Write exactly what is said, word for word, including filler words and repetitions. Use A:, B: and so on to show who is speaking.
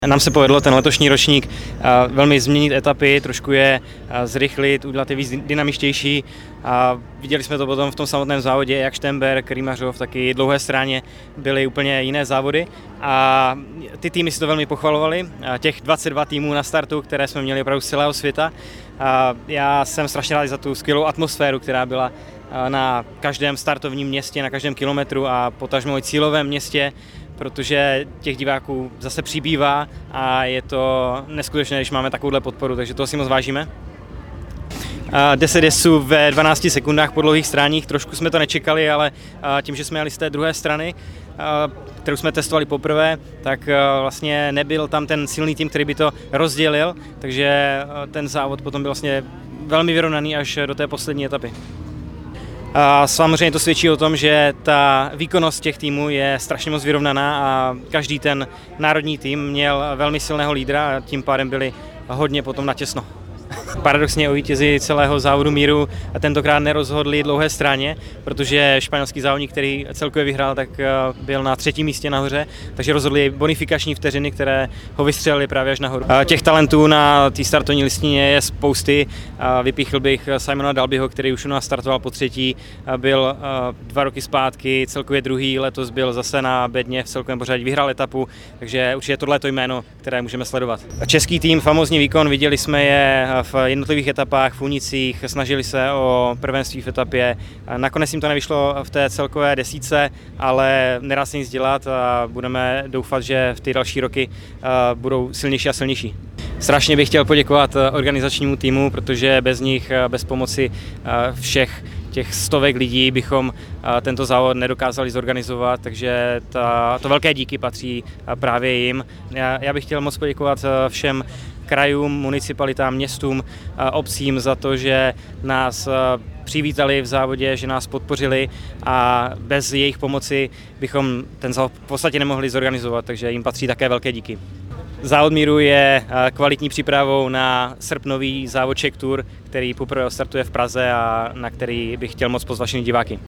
A: Nám se povedlo ten letošní ročník velmi změnit etapy, trošku je zrychlit, udělat je víc dynamičtější. A viděli jsme to potom v tom samotném závodě, jak Štemberk, Rýmařov, taky Dlouhé Stráně byly úplně jiné závody. A ty týmy si to velmi pochvalovali, těch dvacet dva týmů na startu, které jsme měli opravdu z celého světa. A já jsem strašně rád za tu skvělou atmosféru, která byla na každém startovním městě, na každém kilometru a potažmo i cílovém městě, protože těch diváků zase přibývá a je to neskutečné, když máme takovouhle podporu, takže to si moc vážíme. deset jezdců ve dvanácti sekundách po dlouhých stráních, trošku jsme to nečekali, ale tím, že jsme jeli z té druhé strany, kterou jsme testovali poprvé, tak vlastně nebyl tam ten silný tým, který by to rozdělil, takže ten závod potom byl vlastně velmi vyrovnaný až do té poslední etapy. A samozřejmě to svědčí o tom, že ta výkonnost těch týmů je strašně moc vyrovnaná a každý ten národní tým měl velmi silného lídra a tím pádem byli hodně potom natěsno. Paradoxně o vítězi celého závodu míru tentokrát nerozhodli Dlouhé Stráně, protože španělský závodník, který celkově vyhrál, tak byl na třetím místě nahoře, takže rozhodli bonifikační vteřiny, které ho vystřelili právě až nahoru. Těch talentů na té startovní listině je spousty. Vypíchl bych Simona Dalbyho, který už u nás startoval po třetí, byl dva roky zpátky, celkově druhý, letos byl zase na bedně v celkovém pořadí, vyhrál etapu, takže určitě tohle je to jméno, které můžeme sledovat. Český tým, famózní výkon, viděli jsme je v jednotlivých etapách, v únicích, snažili se o prvenství v etapě. Nakonec jim to nevyšlo v té celkové desítce, ale nedá se nic dělat a budeme doufat, že v ty další roky budou silnější a silnější. Strašně bych chtěl poděkovat organizačnímu týmu, protože bez nich, bez pomoci všech těch stovek lidí bychom tento závod nedokázali zorganizovat, takže ta, to velké díky patří právě jim. Já, já bych chtěl moc poděkovat všem krajům, municipalitám, městům, obcím za to, že nás přivítali v závodě, že nás podpořili a bez jejich pomoci bychom ten závod v podstatě nemohli zorganizovat, takže jim patří také velké díky. Závod míru je kvalitní přípravou na srpnový závod Czech Tour, který poprvé startuje v Praze a na který bych chtěl moc pozvat všechny diváky.